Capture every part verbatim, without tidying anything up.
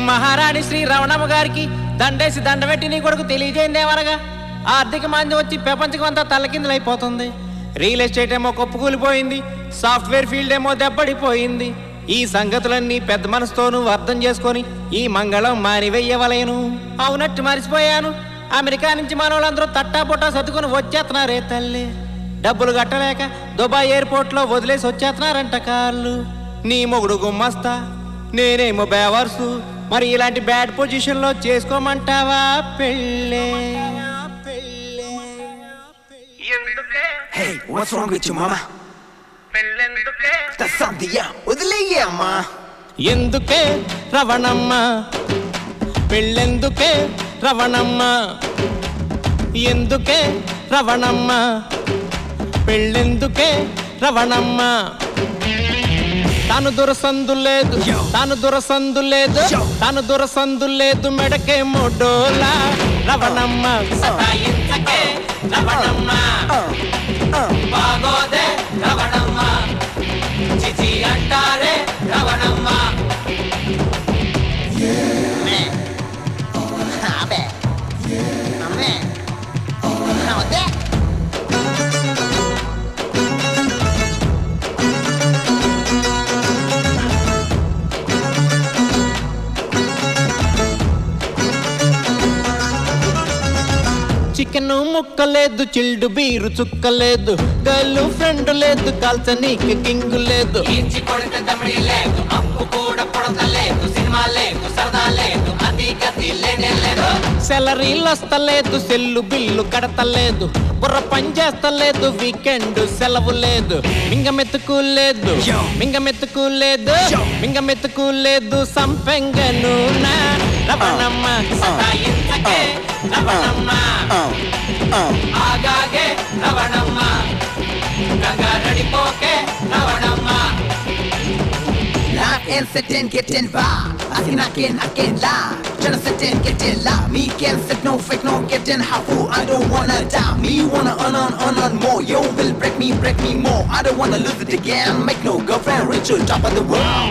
మహారాణి శ్రీ రవణమ్మ గారికి దండేసి దండబెట్టి నీ కొడుకు తెలియజేయందేమనగా ఆర్థిక మాంద్యం వచ్చి ప్రపంచం అంతా తల్లకిందులైపోతుంది. రియల్ ఎస్టేట్ ఏమో కొప్పుకూలిపోయింది, సాఫ్ట్వేర్ ఫీల్డ్ ఏమో దెబ్బడిపోయింది. ఈ సంగతులన్నీ పెద్ద మనసుతోనూ అర్థం చేసుకొని ఈ మంగళం మారివెయ్యవలేను. అవునట్టు మరిచిపోయాను, అమెరికా నుంచి మనోళ్ళందరూ తట్టా పుట్టా సర్దుకొని వచ్చేస్తున్నారే తల్లి. డబ్బులు కట్టలేక దుబాయ్ ఎయిర్పోర్ట్ లో వదిలేసి వచ్చేస్తున్నారంట కార్లు. నీ మొగుడు గుమ్మస్తా, నేనేమో బేవర్సు. మరి ఇలాంటి బ్యాడ్ పొజిషన్ లో చేసుకోమంటావా పెళ్ళే? Hey, what's wrong with you, mama? పెళ్ళెందుకే Tasandhiya, వదిలేయ్యే అమ్మా. ఎందుకే రవణమ్మ, పెళ్ళెందుకే రవణమ్మ, ఎందుకే రవణమ్మ, పెళ్ళెందుకే రవణమ్మ. తాను దురసందు లేదు, తాను దురసందు లేదు, తాను దురసందు లేదు, మెడకే మొడోలా రవణమ్మ. సతాయించకే రవణమ్మ, బాగోదే రవణమ్మ, చిచి అంటారే రవణమ్మ. చికెన్ ముక్కలేదు, చిల్డు బీరు చుక్కలేదు, గర్ల్ ఫ్రెండ్ లేదు, కాల్చనీకి కింగ్ లేదు. సెలరీలు వస్తలేదు, సెల్లు బిల్లు కడతలేదు, బుర్ర పని చేస్తలేదు, వీకెండ్ సెలవు లేదు. మింగమెత్తుకు లేదు, మింగమెత్తుకు లేదు, మింగమెత్తుకు లేదు, సంపెంగను రవణమ్మ. సతాయించకే రవణమ్మ, ఆగాగే రవణమ్మ, గంగారడిపోకే Ravanamma. Lock and sit and get in vibe. I can, I can, I can lie. Tryna sit and get in lie. Me can't sit, no fake, no get in how fool. I don't wanna die. Me wanna earn on, earn on more. Yo will break me, break me more. I don't wanna lose it again. Make no girlfriend, reach to top of the world.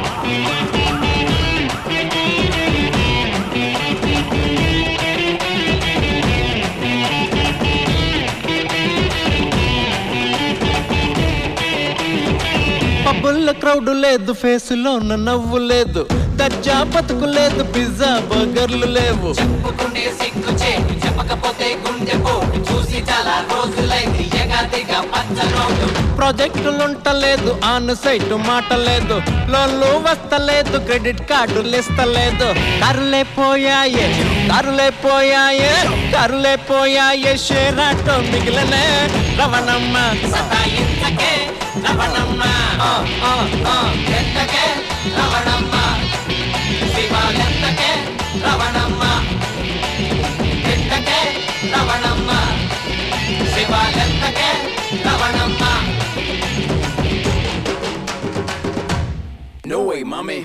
పబ్బుల్ల crowd లేదు, ఫేసులో నవ్వు లేదు, దర్జా బతుకు లేదు, pizza బర్గర్లు లేవు. చెప్పుకునే సిగ్గు చేటు, చెప్పకపోతే గుండె పోటు, చూసి చాలా రోజులైంది ఎగాదిగా పచ్చరోడు. ప్రాజెక్టులుంటలేదు, ఆన్ సైట్ మాట లేదు, లోన్లు వస్తలేదు, క్రెడిట్ కార్డులు ఇస్తలేదు. కారులే పోయాయే, కారులే పోయాయే, కారులే పోయాయే, షేర్ ఆటో మిగిలనే రవణమ్మ. సతాయించకే రవణమ్మ, ఎంతకే రవణమ్మ, శివాలెంతకే రవణమ్మ, ఎంతకే రవణమ్మ, శివాలెంతకే Ravanamma. No way, mommy.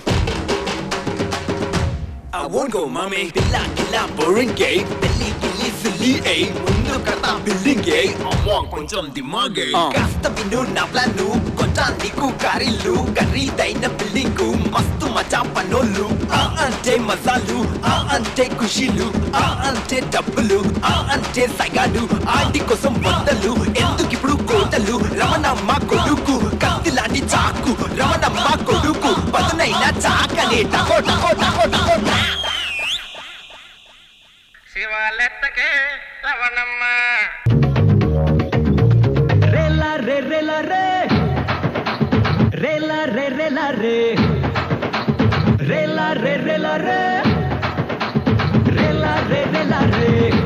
I won't go, mommy. Billa, billa, boring gay. Billy, billy, silly, eh. Mundu kata building gay. Among koncham dimage. Kasta vinu na planu. Koncham niku karilu. Karidaina building ku. Mastu macha panolu. Ah ante masalu. Ah ante kushilu. Ah ante double. Ah ante saigadu. Aadi kosam vandalu. Enduku ippudu kodalu. Ramanamma koduku. Kattilani chaku. Ramanamma koduku. Padunaina chakane. Tako tako tako tako. శివాలెత్తకే రవణమ్మ. రేలా రే రేలా రే, రేలా రే రేలా రే, రేలా రే రేలా రే, రేలా రే రేలా రే.